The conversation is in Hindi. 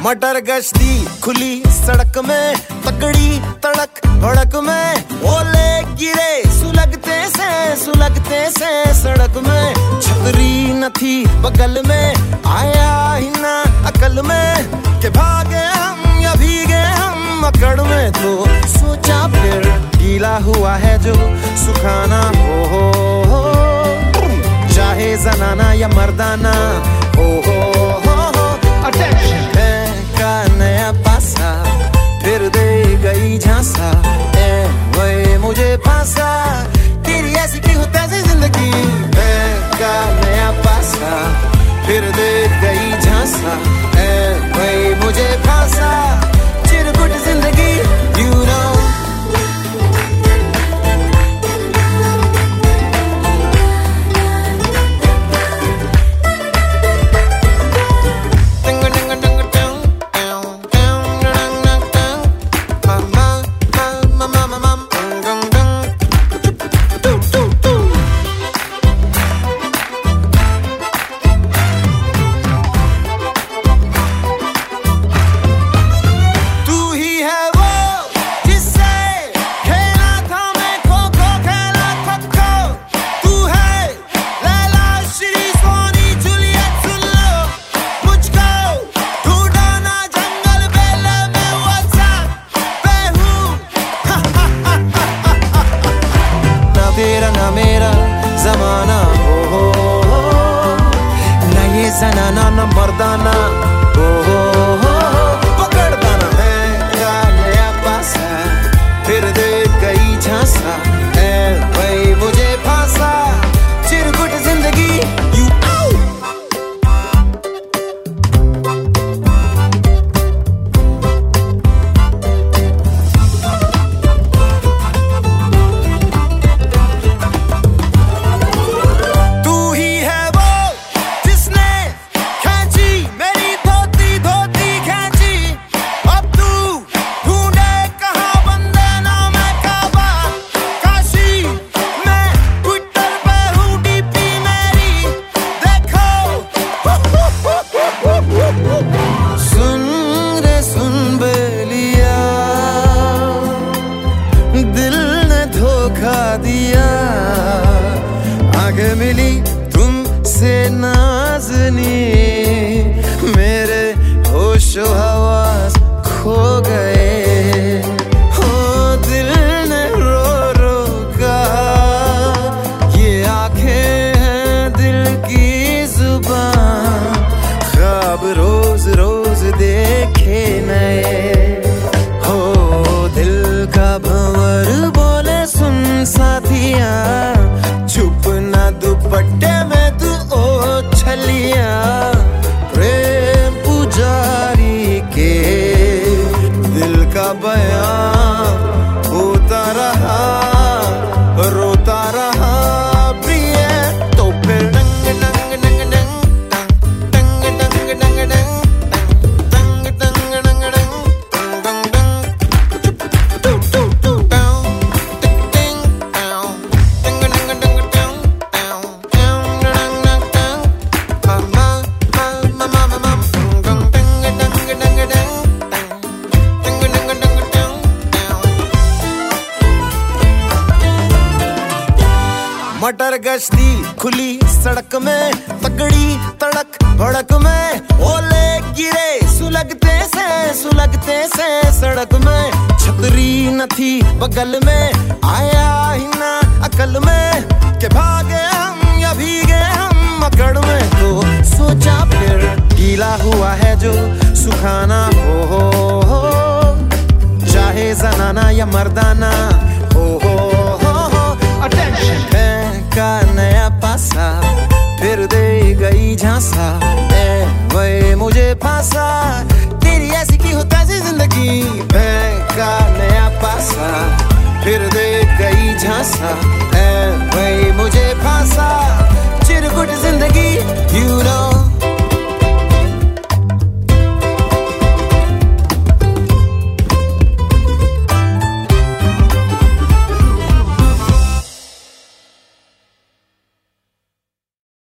मटर गश्ती खुली सड़क में, तगड़ी तड़क भड़क में, ओले गिरे सुलगते से सड़क में। छतरी न थी बगल में, आया ही ना अकल में कि भागे हम या भीगे हम अकड़ में। तो सोचा फिर गीला हुआ है जो सुखाना हो, चाहे जनाना या मर्दाना हो। अटेंशन का नया पासा फिर दे गई झांसा, वही मुझे फांसा। तेरी ऐसी की हो तैसी जिंदगी का नया पासा फिर दे गई झांसा, वही मुझे फांसा। चिरकुट जिंदगी you know। तेरा ना मेरा जमाना हो, ना ये जनाना ना मर्दाना हो। पकड़ता ना है का नया पासा फिर दे गई झांसा, वही मुझे फांसा। चिरकुट जिंदगी यू दिया। आगे मिली तुमसे नाज़नी, मेरे होशो हवास खो गए। हो दिल ने रो रो कहा, ये आंखें हैं दिल की जुबान। ख्वाब रोज रोज देखे नए, हो दिल का भंवर बोले सुन साथिया। छुप ना दुपट्टे में तू ओ छलिया, प्रेम पुजारी के दिल का बयां होता रहा, रोता रहा प्रिय। तो फिर डंग डंग डंग डंग डंग डंग डंग डंग डंग डंग डंग डंग मटर गश्ती खुली सड़क में, तगड़ी तड़क भड़क में, ओले गिरे सुलगते से सड़क में। छतरी न थी बगल में, आया ही ना अकल में कि भागे हम या भीगे हम अकड़ में। तो सोचा फिर गीला हुआ है जो सुखाना हो, चाहे जनाना या मर्दाना हो। अटेंशन का नया पासा फिर दे गई झांसा, वही मुझे फांसा। तेरी ऐसी की हो तैसी जिंदगी का नया पासा फिर दे गई झांसा।